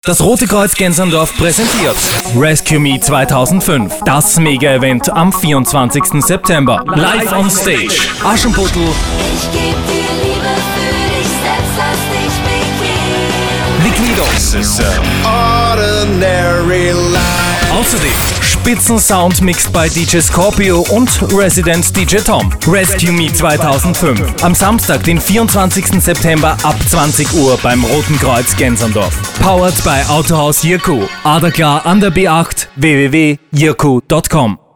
Das Rote Kreuz Genserndorf präsentiert Rescue Me 2005. Das Mega-Event am 24. September. Live on Stage. Aschenputtel. Ich geb dir Liebe für dich selbst, lass dich begehen. Liquido. Ordinary life. Außerdem Spitzensound mixed bei DJ Scorpio und Resident DJ Tom. Rescue Me 2005. Am Samstag, den 24. September ab 20 Uhr beim Roten Kreuz Genserndorf. Powered by Autohaus Jirku. Adaklar an der B8 www.jirku.com.